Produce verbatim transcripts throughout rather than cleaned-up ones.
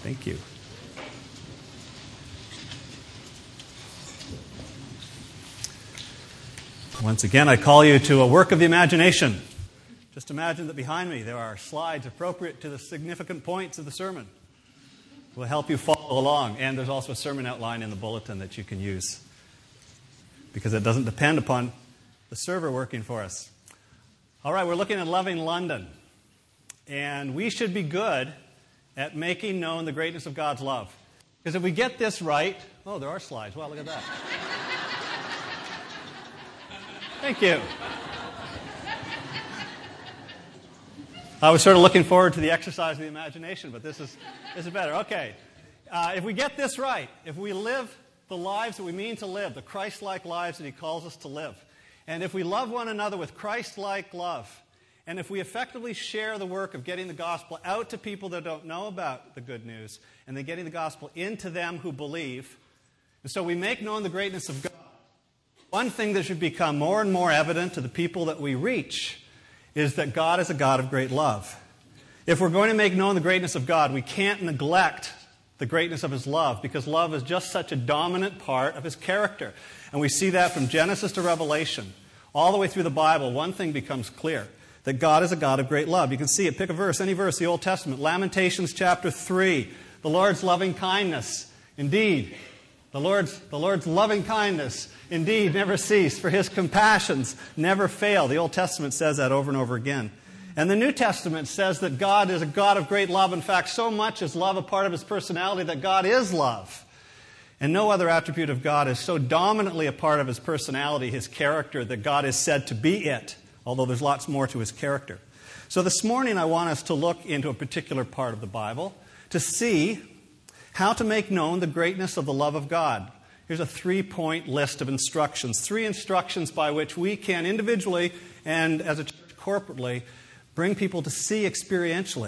Thank you. Once again, I call you to a work of the imagination. Just imagine that behind me there are slides appropriate to the significant points of the sermon. It will help you follow along. And there's also a sermon outline in the bulletin that you can use, because it doesn't depend upon the server working for us. All right, we're looking at loving London. And we should be good at making known the greatness of God's love. Because if we get this right... Oh, there are slides. Wow, look at that. Thank you. I was sort of looking forward to the exercise of the imagination, but this is, this is better. Okay. Uh, if we get this right, if we live the lives that we mean to live, the Christ-like lives that He calls us to live, and if we love one another with Christ-like love, and if we effectively share the work of getting the gospel out to people that don't know about the good news, and then getting the gospel into them who believe, and so we make known the greatness of God, one thing that should become more and more evident to the people that we reach is that God is a God of great love. If we're going to make known the greatness of God, we can't neglect the greatness of His love, because love is just such a dominant part of His character. And we see that from Genesis to Revelation. All the way through the Bible, one thing becomes clear: that God is a God of great love. You can see it. Pick a verse, any verse, the Old Testament. Lamentations chapter three. The Lord's loving kindness. Indeed, the Lord's, the Lord's loving kindness, indeed, never cease, for His compassions never fail. The Old Testament says that over and over again. And the New Testament says that God is a God of great love. In fact, so much is love a part of His personality that God is love. And no other attribute of God is so dominantly a part of His personality, His character, that God is said to be it, although there's lots more to His character. So this morning I want us to look into a particular part of the Bible to see how to make known the greatness of the love of God. Here's a three-point list of instructions. Three instructions by which we can individually and as a church corporately bring people to see experientially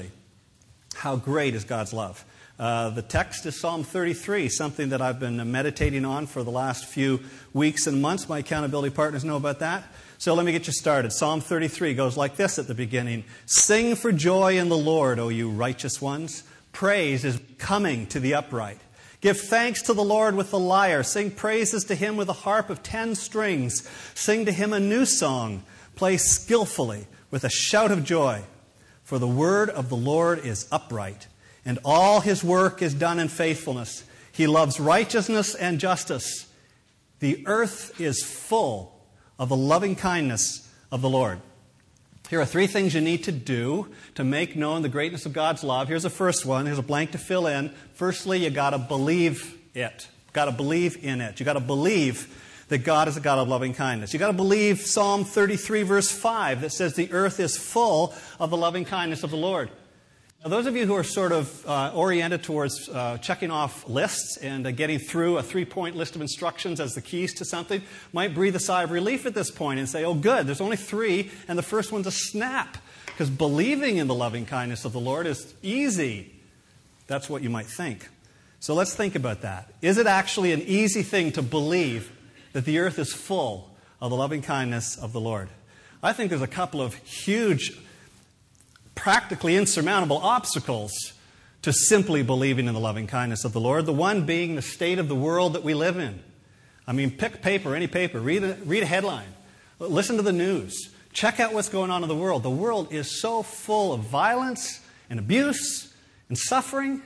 how great is God's love. Uh, the text is Psalm thirty-three, something that I've been meditating on for the last few weeks and months. My accountability partners know about that. So let me get you started. Psalm thirty-three goes like this at the beginning. Sing for joy in the Lord, O you righteous ones. Praise is coming to the upright. Give thanks to the Lord with the lyre. Sing praises to Him with a harp of ten strings. Sing to Him a new song. Play skillfully with a shout of joy. For the word of the Lord is upright, and all His work is done in faithfulness. He loves righteousness and justice. The earth is full of the loving kindness of the Lord. Here are three things you need to do to make known the greatness of God's love. Here's the first one. Here's a blank to fill in. Firstly, you got to believe it. You got to believe in it. You got to believe that God is a God of loving kindness. You got to believe Psalm thirty-three verse five that says the earth is full of the loving kindness of the Lord. Now, those of you who are sort of uh, oriented towards uh, checking off lists and uh, getting through a three-point list of instructions as the keys to something might breathe a sigh of relief at this point and say, oh, good, there's only three, and the first one's a snap, because believing in the loving kindness of the Lord is easy. That's what you might think. So let's think about that. Is it actually an easy thing to believe that the earth is full of the loving kindness of the Lord? I think there's a couple of huge, practically insurmountable obstacles to simply believing in the loving kindness of the Lord. The one being the state of the world that we live in. I mean, pick paper, any paper, read a, read a headline, listen to the news, check out what's going on in the world. The world is so full of violence and abuse and suffering.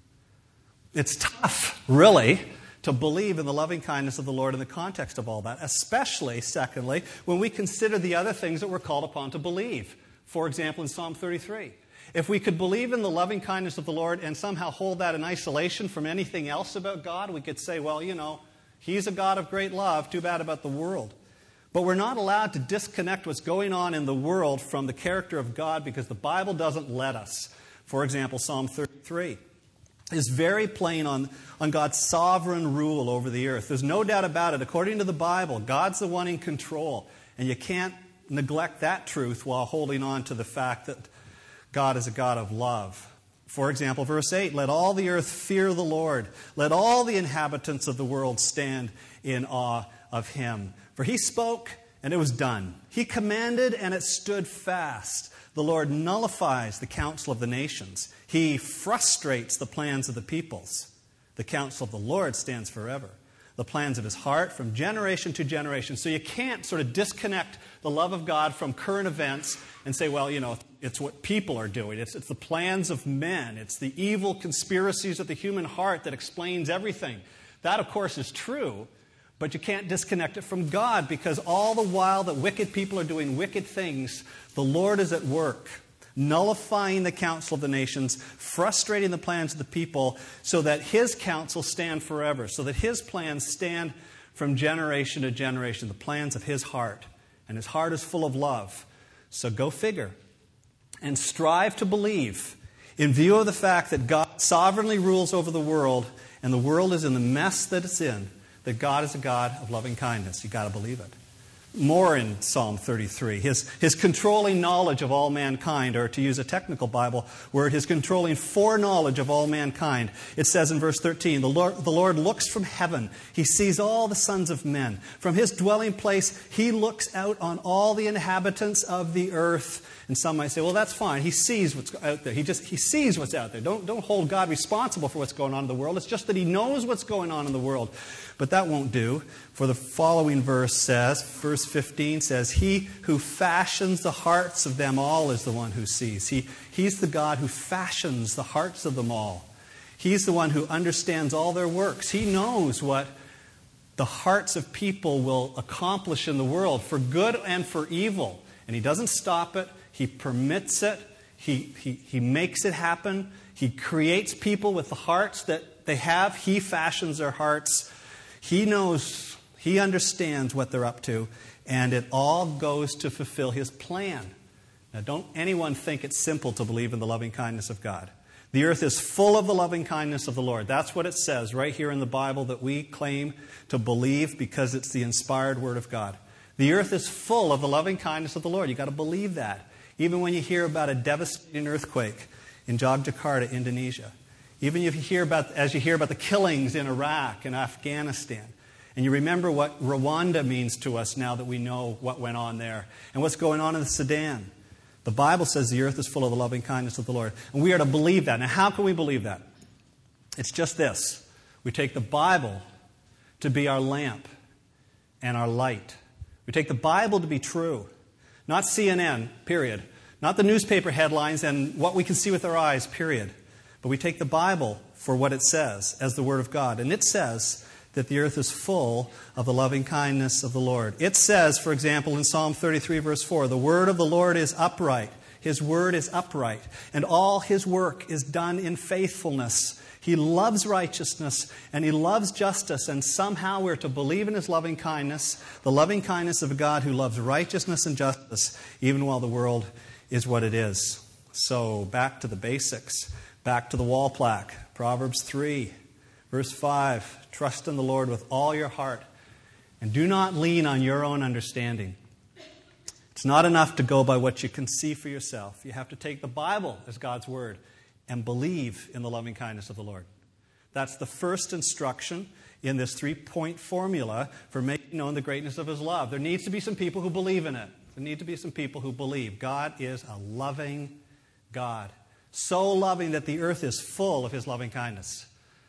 It's tough, really, to believe in the loving kindness of the Lord in the context of all that, especially, secondly, when we consider the other things that we're called upon to believe. For example, in Psalm thirty-three. If we could believe in the loving kindness of the Lord and somehow hold that in isolation from anything else about God, we could say, well, you know, He's a God of great love, too bad about the world. But we're not allowed to disconnect what's going on in the world from the character of God, because the Bible doesn't let us. For example, Psalm thirty-three is very plain on, on God's sovereign rule over the earth. There's no doubt about it. According to the Bible, God's the one in control, and you can't neglect that truth while holding on to the fact that God is a God of love. For example, verse eight, let all the earth fear the Lord. Let all the inhabitants of the world stand in awe of Him. For He spoke, and it was done. He commanded, and it stood fast. The Lord nullifies the counsel of the nations. He frustrates the plans of the peoples. The counsel of the Lord stands forever. The plans of his heart from generation to generation. So you can't sort of disconnect the love of God from current events and say, well, you know, it's what people are doing. It's, it's the plans of men. It's the evil conspiracies of the human heart that explains everything. That, of course, is true, but you can't disconnect it from God, because all the while that wicked people are doing wicked things, the Lord is at work, nullifying the counsel of the nations, frustrating the plans of the people, so that his counsel stand forever, so that his plans stand from generation to generation, the plans of his heart. And his heart is full of love. So go figure. And strive to believe, in view of the fact that God sovereignly rules over the world, and the world is in the mess that it's in, that God is a God of loving kindness. You've got to believe it. More in Psalm thirty-three. His, his controlling knowledge of all mankind, or to use a technical Bible word, his controlling foreknowledge of all mankind. It says in verse thirteen, the Lord, the Lord looks from heaven. He sees all the sons of men. From his dwelling place, he looks out on all the inhabitants of the earth. And some might say, well, that's fine. He sees what's out there. He just he sees what's out there. Don't, don't hold God responsible for what's going on in the world. It's just that he knows what's going on in the world. But that won't do. For the following verse says, verse fifteen says, he who fashions the hearts of them all is the one who sees. He, he's the God who fashions the hearts of them all. He's the one who understands all their works. He knows what the hearts of people will accomplish in the world, for good and for evil. And he doesn't stop it. He permits it. He, he, he makes it happen. He creates people with the hearts that they have. He fashions their hearts. He knows, he understands what they're up to, and it all goes to fulfill his plan. Now, don't anyone think it's simple to believe in the loving kindness of God. The earth is full of the loving kindness of the Lord. That's what it says right here in the Bible that we claim to believe because it's the inspired Word of God. The earth is full of the loving kindness of the Lord. You've got to believe that. Even when you hear about a devastating earthquake in Yogyakarta, Indonesia. Even if you hear about, as you hear about the killings in Iraq and Afghanistan. And you remember what Rwanda means to us now that we know what went on there. And what's going on in the Sudan. The Bible says the earth is full of the loving kindness of the Lord. And we are to believe that. Now, how can we believe that? It's just this. We take the Bible to be our lamp and our light. We take the Bible to be true. Not C N N, period. Not the newspaper headlines and what we can see with our eyes, period. But we take the Bible for what it says as the Word of God. And it says that the earth is full of the loving kindness of the Lord. It says, for example, in Psalm thirty-three, verse four, the word of the Lord is upright. His word is upright. And all his work is done in faithfulness. He loves righteousness and he loves justice. And somehow we're to believe in his loving kindness, the loving kindness of a God who loves righteousness and justice, even while the world is what it is. So back to the basics. Back to the wall plaque. Proverbs three, verse five. Trust in the Lord with all your heart and do not lean on your own understanding. It's not enough to go by what you can see for yourself. You have to take the Bible as God's Word and believe in the loving kindness of the Lord. That's the first instruction in this three-point formula for making known the greatness of his love. There needs to be some people who believe in it. There need to be some people who believe. God is a loving God. So loving that the earth is full of his loving kindness.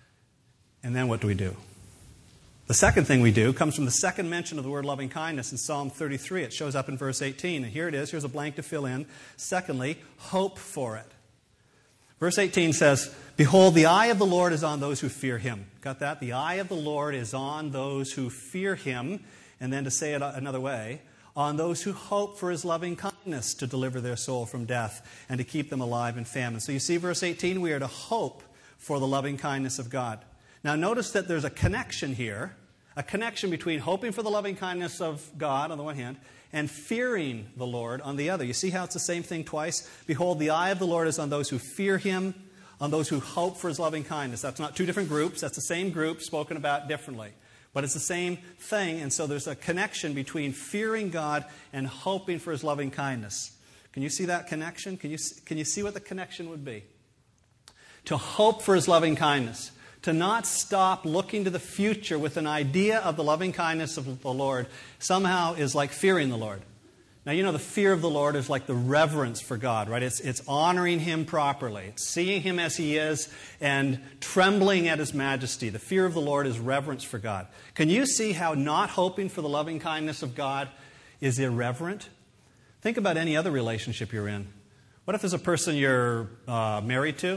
And then what do we do? The second thing we do comes from the second mention of the word loving kindness in Psalm thirty-three. It shows up in verse eighteen. And here it is. Here's a blank to fill in. Secondly, hope for it. Verse eighteen says, behold, the eye of the Lord is on those who fear him. Got that? The eye of the Lord is on those who fear him. And then to say it another way, on those who hope for his loving kindness to deliver their soul from death and to keep them alive in famine. So you see verse eighteen, we are to hope for the loving kindness of God. Now notice that there's a connection here, a connection between hoping for the loving kindness of God on the one hand and fearing the Lord on the other. You see how it's the same thing twice? Behold, the eye of the Lord is on those who fear him, on those who hope for his loving kindness. That's not two different groups. That's the same group spoken about differently. But it's the same thing, and so there's a connection between fearing God and hoping for his loving kindness. Can you see that connection? Can you, can you see what the connection would be? To hope for his loving kindness, to not stop looking to the future with an idea of the loving kindness of the Lord somehow is like fearing the Lord. Now, you know, the fear of the Lord is like the reverence for God, right? It's, it's honoring Him properly. It's seeing Him as He is and trembling at His majesty. The fear of the Lord is reverence for God. Can you see how not hoping for the loving kindness of God is irreverent? Think about any other relationship you're in. What if there's a person you're uh, married to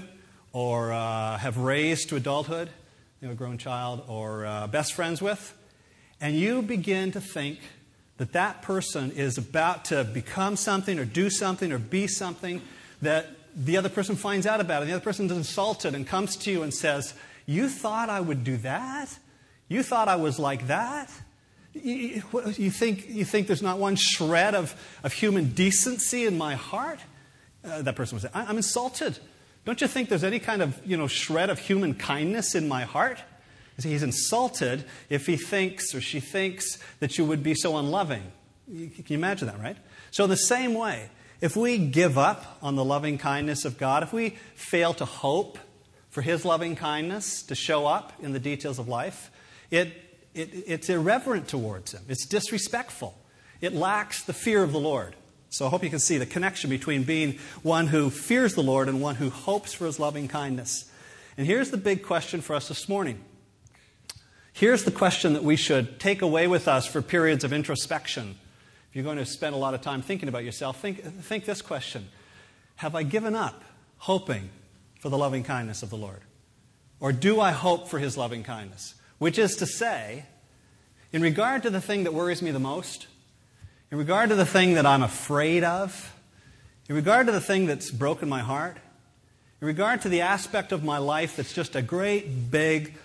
or uh, have raised to adulthood, you know, a grown child, or uh, best friends with, and you begin to think that that person is about to become something or do something or be something that the other person finds out about, and the other person is insulted and comes to you and says, "You thought I would do that? You thought I was like that?" You, you, think, you think there's not one shred of, of human decency in my heart? Uh, that person would say, "I'm insulted. Don't you think there's any kind of, you know, shred of human kindness in my heart?" He's insulted if he thinks or she thinks that you would be so unloving. Can you imagine that, right? So the same way, if we give up on the loving kindness of God, if we fail to hope for His loving kindness to show up in the details of life, it, it, it's irreverent towards Him. It's disrespectful. It lacks the fear of the Lord. So I hope you can see the connection between being one who fears the Lord and one who hopes for His loving kindness. And here's the big question for us this morning. Here's the question that we should take away with us for periods of introspection. If you're going to spend a lot of time thinking about yourself, think, think this question. Have I given up hoping for the loving kindness of the Lord? Or do I hope for His loving kindness? Which is to say, in regard to the thing that worries me the most, in regard to the thing that I'm afraid of, in regard to the thing that's broken my heart, in regard to the aspect of my life that's just a great, big,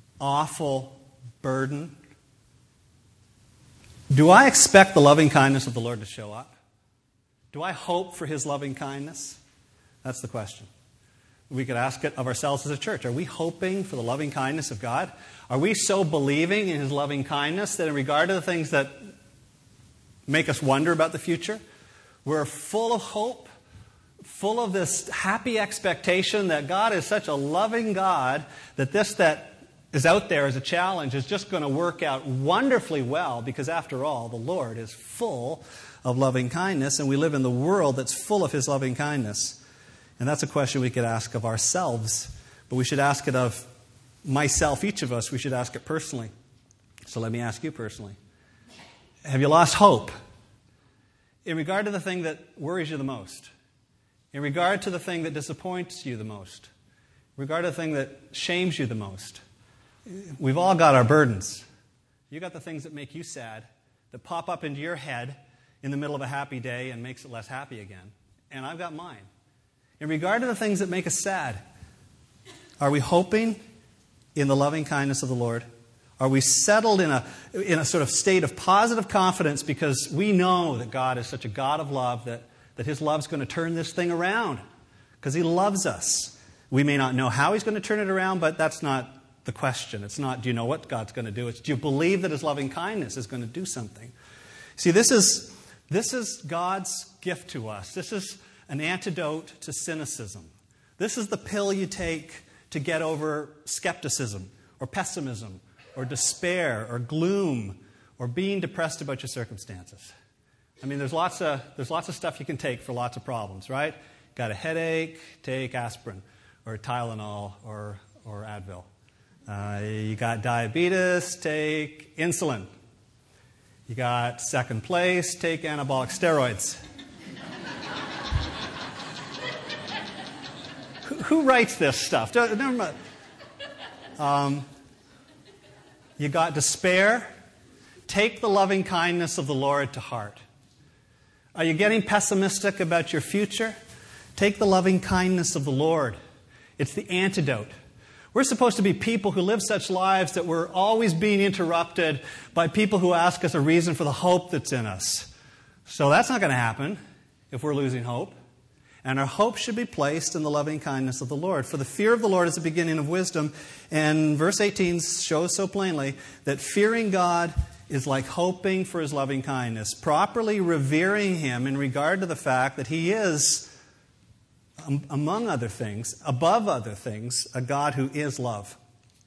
awful burden, do I expect the loving kindness of the Lord to show up? Do I hope for His loving kindness? That's the question. We could ask it of ourselves as a church. Are we hoping for the loving kindness of God? Are we so believing in His loving kindness that in regard to the things that make us wonder about the future, we're full of hope, full of this happy expectation that God is such a loving God that this that is out there as a challenge is just going to work out wonderfully well, because after all, the Lord is full of loving kindness, and we live in the world that's full of His loving kindness. And that's a question we could ask of ourselves, but we should ask it of myself, each of us. We should ask it personally. So let me ask you personally. Have you lost hope in regard to the thing that worries you the most? In regard to the thing that disappoints you the most? In regard to the thing that shames you the most? We've all got our burdens. You got the things that make you sad, that pop up into your head in the middle of a happy day and makes it less happy again. And I've got mine. In regard to the things that make us sad, are we hoping in the loving kindness of the Lord? Are we settled in a, in a sort of state of positive confidence because we know that God is such a God of love that, that His love's going to turn this thing around because He loves us? We may not know how He's going to turn it around, but that's not the question. It's not, do you know what God's going to do? It's, do you believe that His loving kindness is going to do something? See, this is, this is God's gift to us. This is an antidote to cynicism. This is the pill you take to get over skepticism or pessimism or despair or gloom or being depressed about your circumstances. I mean, there's lots of, there's lots of stuff you can take for lots of problems, right? Got a headache, take aspirin or Tylenol or, or Advil. Uh, you got diabetes, take insulin. You got second place, take anabolic steroids. who, who writes this stuff? Never mind. Um, you got despair, take the loving kindness of the Lord to heart. Are you getting pessimistic about your future? Take the loving kindness of the Lord. It's the antidote. We're supposed to be people who live such lives that we're always being interrupted by people who ask us a reason for the hope that's in us. So that's not going to happen if we're losing hope. And our hope should be placed in the loving kindness of the Lord. For the fear of the Lord is the beginning of wisdom. And verse eighteen shows so plainly that fearing God is like hoping for His loving kindness, properly revering Him in regard to the fact that He is, among other things, above other things, a God who is love.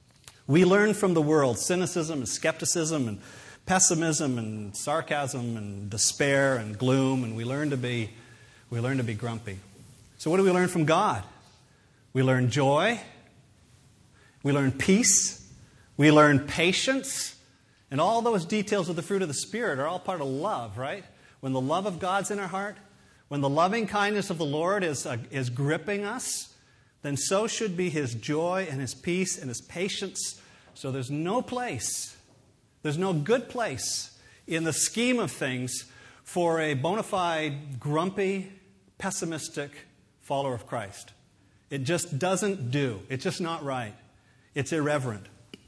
We learn from the world cynicism and skepticism and pessimism and sarcasm and despair and gloom, and we learn to be we learn to be grumpy. So what do we learn from God? We learn joy. We learn peace. We learn patience. And all those details of the fruit of the Spirit are all part of love, right? When the love of God's in our heart, when the loving kindness of the Lord is, uh, is gripping us, then so should be His joy and His peace and His patience. So there's no place, there's no good place in the scheme of things for a bona fide, grumpy, pessimistic follower of Christ. It just doesn't do. It's just not right. It's irreverent.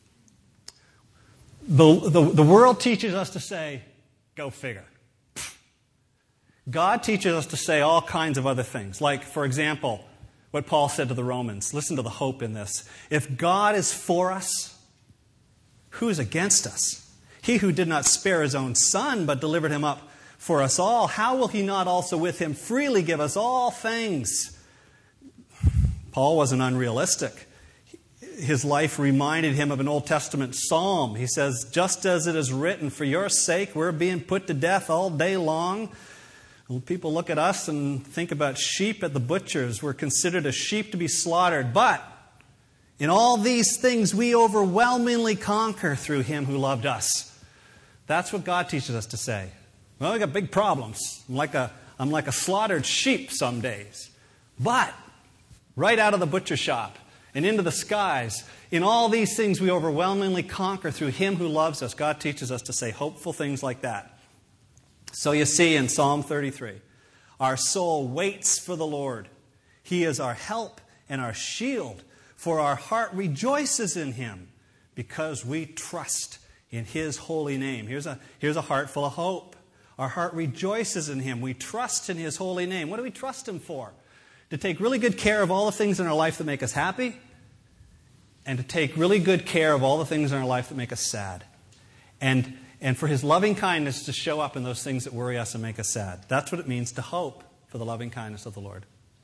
The, the, the world teaches us to say, go figure. God teaches us to say all kinds of other things. Like, for example, what Paul said to the Romans. Listen to the hope in this. If God is for us, who is against us? He who did not spare His own Son, but delivered Him up for us all, how will He not also with Him freely give us all things? Paul wasn't unrealistic. His life reminded him of an Old Testament psalm. He says, just as it is written, for your sake we're being put to death all day long. Well, people look at us and think about sheep at the butchers. We're considered a sheep to be slaughtered. But in all these things we overwhelmingly conquer through Him who loved us. That's what God teaches us to say. Well, we got big problems. I'm like a, I'm like a slaughtered sheep some days. But right out of the butcher shop and into the skies, in all these things we overwhelmingly conquer through Him who loves us. God teaches us to say hopeful things like that. So you see in Psalm thirty-three, our soul waits for the Lord. He is our help and our shield, for our heart rejoices in Him because we trust in His holy name. Here's a, here's a heart full of hope. Our heart rejoices in Him. We trust in His holy name. What do we trust Him for? To take really good care of all the things in our life that make us happy, and to take really good care of all the things in our life that make us sad. And, and for His loving kindness to show up in those things that worry us and make us sad. That's what it means to hope for the loving kindness of the Lord.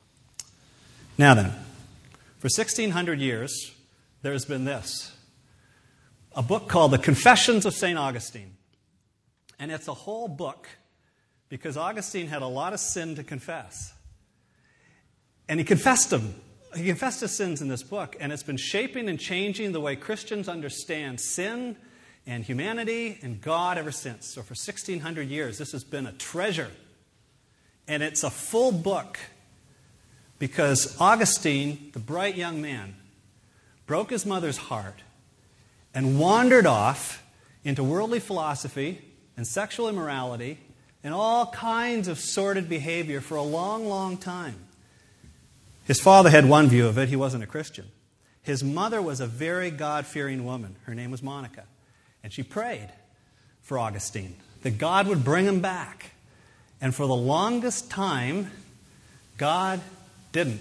Now then, for sixteen hundred years, there's been this. A book called The Confessions of Saint Augustine. And it's a whole book because Augustine had a lot of sin to confess. And he confessed them. He confessed his sins in this book, and it's been shaping and changing the way Christians understand sin and humanity and God ever since. So for sixteen hundred years, this has been a treasure. And it's a full book because Augustine, the bright young man, broke his mother's heart and wandered off into worldly philosophy and sexual immorality and all kinds of sordid behavior for a long, long time. His father had one view of it. He wasn't a Christian. His mother was a very God-fearing woman. Her name was Monica. And she prayed for Augustine that God would bring him back. And for the longest time, God didn't.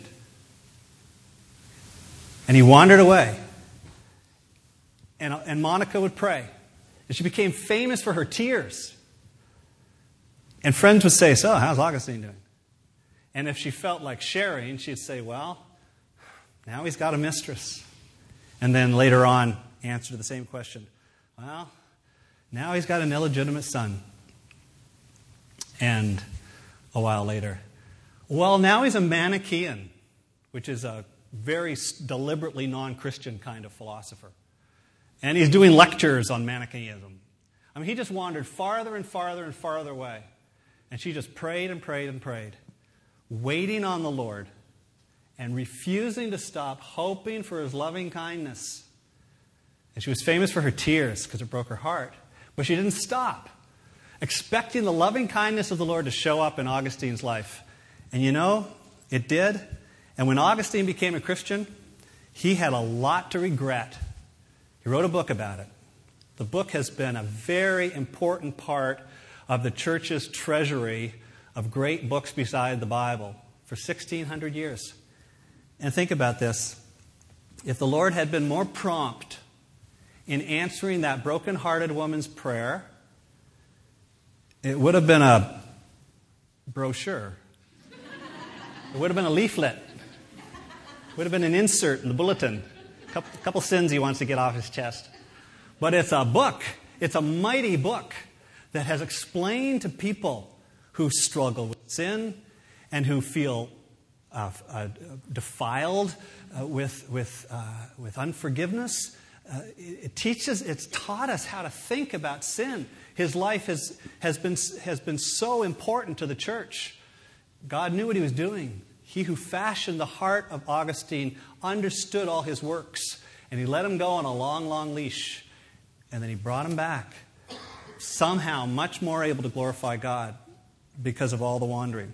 And he wandered away. And, and Monica would pray. And she became famous for her tears. And friends would say, so, how's Augustine doing? And if she felt like sharing, she'd say, well, now he's got a mistress. And then later on, answer to the same question. Well, now he's got an illegitimate son. And a while later, well, now he's a Manichaean, which is a very deliberately non-Christian kind of philosopher. And he's doing lectures on Manichaeism. I mean, he just wandered farther and farther and farther away. And she just prayed and prayed and prayed, waiting on the Lord and refusing to stop hoping for His loving kindness. And she was famous for her tears because it broke her heart. But she didn't stop, expecting the loving kindness of the Lord to show up in Augustine's life. And you know, it did. And when Augustine became a Christian, he had a lot to regret. He wrote a book about it. The book has been a very important part of the church's treasury of great books beside the Bible for sixteen hundred years. And think about this. If the Lord had been more prompt in answering that broken-hearted woman's prayer, it would have been a brochure. It would have been a leaflet. It would have been an insert in the bulletin. couple, couple sins he wants to get off his chest. But it's a book. It's a mighty book that has explained to people who struggle with sin and who feel uh, uh, defiled uh, with, with, uh, with unforgiveness. Uh, it, it teaches, it's taught us how to think about sin. His life has, has, been, has been so important to the church. God knew what he was doing. He who fashioned the heart of Augustine understood all his works. And he let him go on a long, long leash. And then he brought him back, somehow much more able to glorify God because of all the wandering.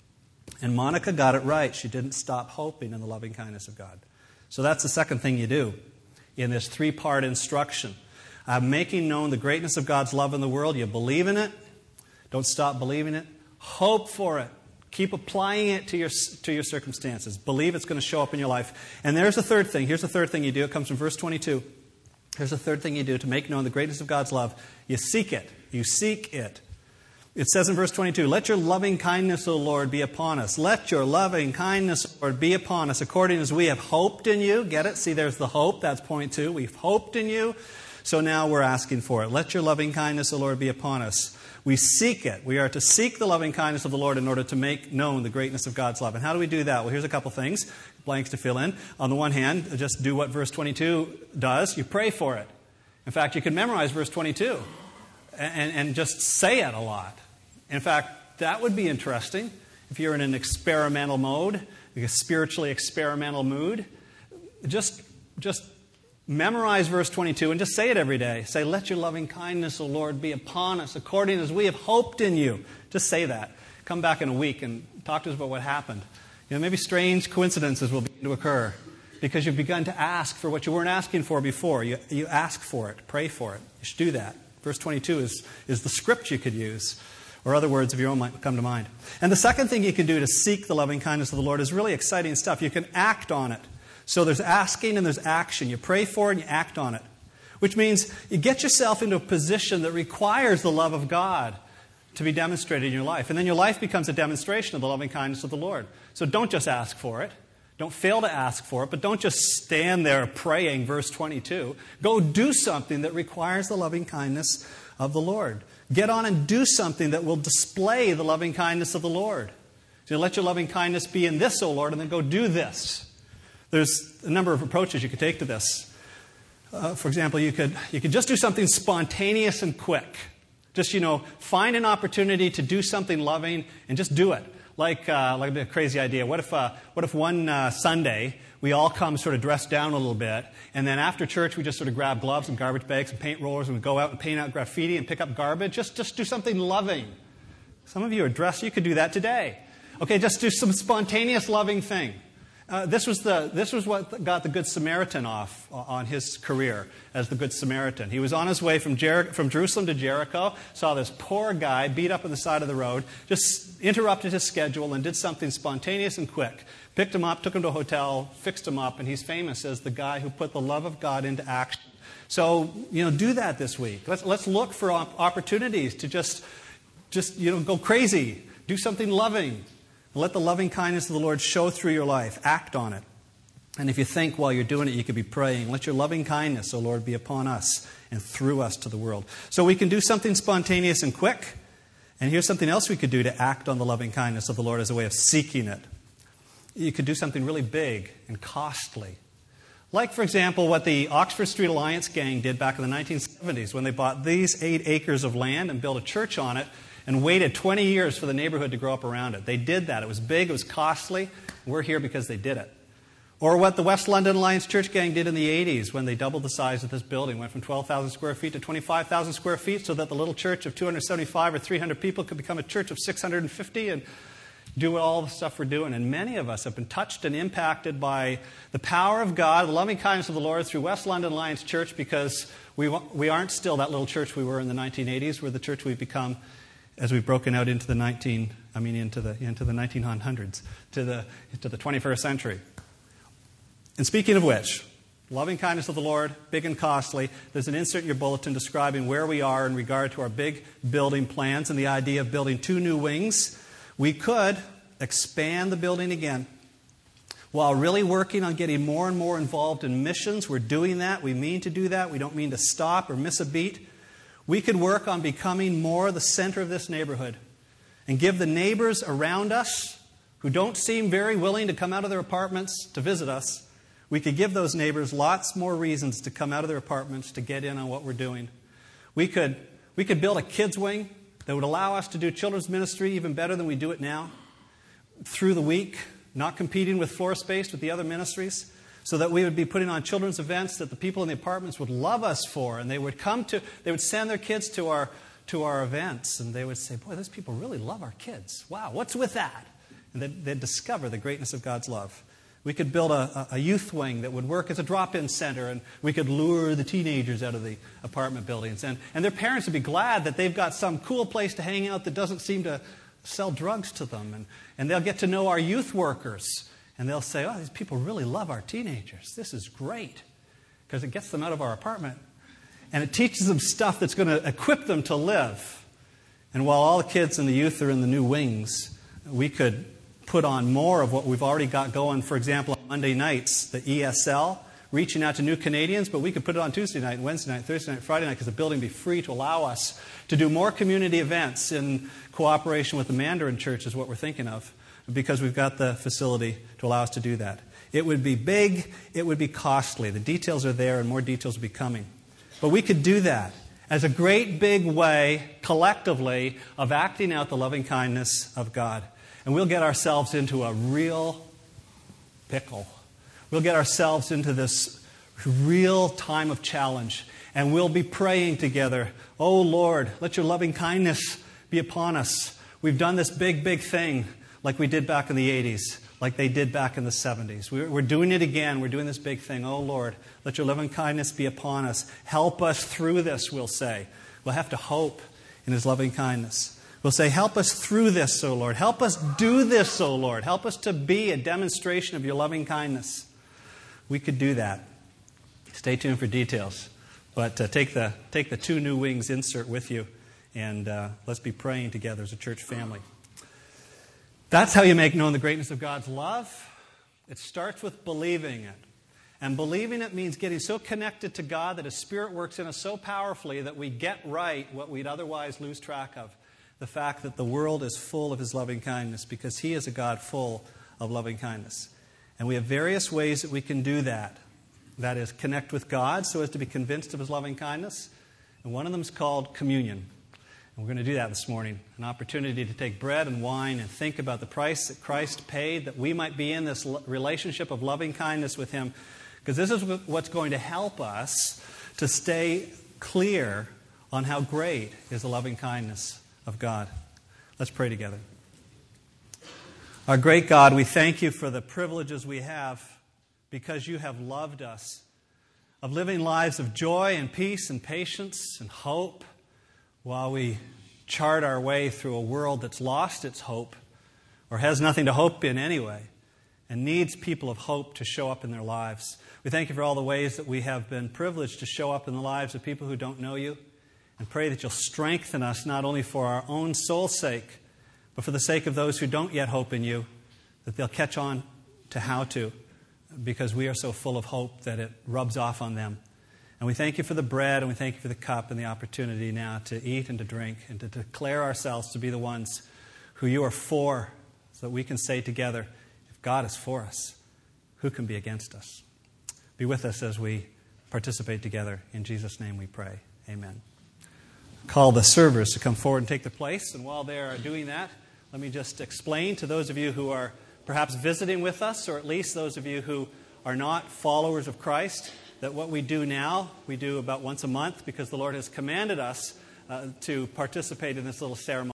And Monica got it right. She didn't stop hoping in the loving kindness of God. So that's the second thing you do in this three-part instruction. Uh, making known the greatness of God's love in the world. You believe in it. Don't stop believing it. Hope for it. Keep applying it to your, to your circumstances. Believe it's going to show up in your life. And there's the third thing. Here's the third thing you do. It comes from verse twenty-two. Here's the third thing you do to make known the greatness of God's love. You seek it. You seek it. It says in verse twenty-two, let your loving kindness, O Lord, be upon us. Let your loving kindness, O Lord, be upon us, according as we have hoped in you. Get it? See, there's the hope. That's point two. We've hoped in you. So now we're asking for it. Let your loving kindness, O Lord, be upon us. We seek it. We are to seek the loving kindness of the Lord in order to make known the greatness of God's love. And how do we do that? Well, here's a couple things, blanks to fill in. On the one hand, just do what verse twenty-two does. You pray for it. In fact, you can memorize verse twenty-two and, and just say it a lot. In fact, that would be interesting if you're in an experimental mode, like a spiritually experimental mood. Just, just memorize verse twenty-two and just say it every day. Say, let your loving kindness, O Lord, be upon us, according as we have hoped in you. Just say that. Come back in a week and talk to us about what happened. You know, maybe strange coincidences will begin to occur because you've begun to ask for what you weren't asking for before. You, you ask for it. Pray for it. You should do that. Verse twenty-two is, is the script you could use. Or other words of your own might come to mind. And the second thing you can do to seek the loving kindness of the Lord is really exciting stuff. You can act on it. So there's asking and there's action. You pray for it and you act on it. Which means you get yourself into a position that requires the love of God to be demonstrated in your life. And then your life becomes a demonstration of the loving kindness of the Lord. So don't just ask for it. Don't fail to ask for it. But don't just stand there praying, verse twenty-two. Go do something that requires the loving kindness of the Lord. Get on and do something that will display the loving kindness of the Lord. So let your loving kindness be in this, O Lord, and then go do this. There's a number of approaches you could take to this. Uh, for example, you could, you could just do something spontaneous and quick. Just, you know, find an opportunity to do something loving and just do it. Like, uh, like a crazy idea. What if, uh, what if one uh, Sunday we all come sort of dressed down a little bit, and then after church we just sort of grab gloves and garbage bags and paint rollers and we go out and paint out graffiti and pick up garbage? Just, just do something loving. Some of you are dressed. You could do that today. Okay, just do some spontaneous loving thing. Uh, this was the this was what got the Good Samaritan off on his career as the Good Samaritan. He was on his way from Jer- from Jerusalem to Jericho, saw this poor guy beat up on the side of the road, just interrupted his schedule and did something spontaneous and quick. Picked him up, took him to a hotel, fixed him up, and he's famous as the guy who put the love of God into action. So, you know, do that this week. Let's let's look for op- opportunities to just just you know go crazy, do something loving. Let the loving kindness of the Lord show through your life. Act on it. And if you think while you're doing it, you could be praying, let your loving kindness, O Lord, be upon us and through us to the world. So we can do something spontaneous and quick. And here's something else we could do to act on the loving kindness of the Lord as a way of seeking it. You could do something really big and costly. Like, for example, what the Oxford Street Alliance gang did back in the nineteen seventies when they bought these eight acres of land and built a church on it and waited twenty years for the neighborhood to grow up around it. They did that. It was big. It was costly. We're here because they did it. Or what the West London Alliance Church gang did in the eighties when they doubled the size of this building, went from twelve thousand square feet to twenty-five thousand square feet so that the little church of two hundred seventy-five or three hundred people could become a church of six hundred fifty and do all the stuff we're doing. And many of us have been touched and impacted by the power of God, the loving kindness of the Lord through West London Alliance Church because we, we aren't still that little church we were in the nineteen eighties. We're the church we've become as we've broken out into the nineteen, I mean into the into the nineteen hundreds, to the to the twenty-first century. And speaking of which, loving kindness of the Lord, big and costly. There's an insert in your bulletin describing where we are in regard to our big building plans and the idea of building two new wings. We could expand the building again. while really working on getting more and more involved in missions. We're doing that. We mean to do that. We don't mean to stop or miss a beat. We could work on becoming more the center of this neighborhood and give the neighbors around us who don't seem very willing to come out of their apartments to visit us, we could give those neighbors lots more reasons to come out of their apartments to get in on what we're doing. We could, we could build a kids wing that would allow us to do children's ministry even better than we do it now through the week, not competing with floor space with the other ministries, so that we would be putting on children's events that the people in the apartments would love us for, and they would come to, they would send their kids to our, to our events, and they would say, boy, those people really love our kids. Wow, what's with that? And they'd, they'd discover the greatness of God's love. We could build a, a youth wing that would work as a drop-in center, and we could lure the teenagers out of the apartment buildings. And, and their parents would be glad that they've got some cool place to hang out that doesn't seem to sell drugs to them. And, and they'll get to know our youth workers, and they'll say, oh, these people really love our teenagers. This is great, because it gets them out of our apartment. And it teaches them stuff that's going to equip them to live. And while all the kids and the youth are in the new wings, we could put on more of what we've already got going. For example, on Monday nights, the E S L, reaching out to new Canadians, but we could put it on Tuesday night, Wednesday night, Thursday night, Friday night, because the building would be free to allow us to do more community events in cooperation with the Mandarin Church is what we're thinking of, because we've got the facility to allow us to do that. It would be big, it would be costly. The details are there, and more details will be coming. But we could do that as a great big way, collectively, of acting out the loving kindness of God. And we'll get ourselves into a real pickle. We'll get ourselves into this real time of challenge. And we'll be praying together, oh Lord, let your loving kindness be upon us. We've done this big, big thing like we did back in the eighties, like they did back in the seventies. We're doing it again. We're doing this big thing. Oh Lord, let your loving kindness be upon us. Help us through this, we'll say. We'll have to hope in His loving kindness. We'll say, help us through this, O Lord. Help us do this, O Lord. Help us to be a demonstration of your loving kindness. We could do that. Stay tuned for details. But uh, take the take the two new wings insert with you, and uh, let's be praying together as a church family. That's how you make known the greatness of God's love. It starts with believing it. And believing it means getting so connected to God that His Spirit works in us so powerfully that we get right what we'd otherwise lose track of. The fact that the world is full of His loving kindness, because He is a God full of loving kindness. And we have various ways that we can do that. That is, connect with God so as to be convinced of His loving kindness. And one of them is called communion. And we're going to do that this morning. An opportunity to take bread and wine and think about the price that Christ paid, that we might be in this relationship of loving kindness with Him. Because this is what's going to help us to stay clear on how great is the loving kindness of God. Let's pray together. Our great God, we thank You for the privileges we have because You have loved us, of living lives of joy and peace and patience and hope while we chart our way through a world that's lost its hope or has nothing to hope in anyway and needs people of hope to show up in their lives. We thank You for all the ways that we have been privileged to show up in the lives of people who don't know You. And pray that You'll strengthen us not only for our own soul's sake, but for the sake of those who don't yet hope in You, that they'll catch on to how to, because we are so full of hope that it rubs off on them. And we thank You for the bread, and we thank You for the cup and the opportunity now to eat and to drink and to declare ourselves to be the ones who You are for, so that we can say together, if God is for us, who can be against us? Be with us as we participate together. In Jesus' name we pray. Amen. Call the servers to come forward and take their place. And while they are doing that, let me just explain to those of you who are perhaps visiting with us, or at least those of you who are not followers of Christ, that what we do now, we do about once a month because the Lord has commanded us uh, to participate in this little ceremony.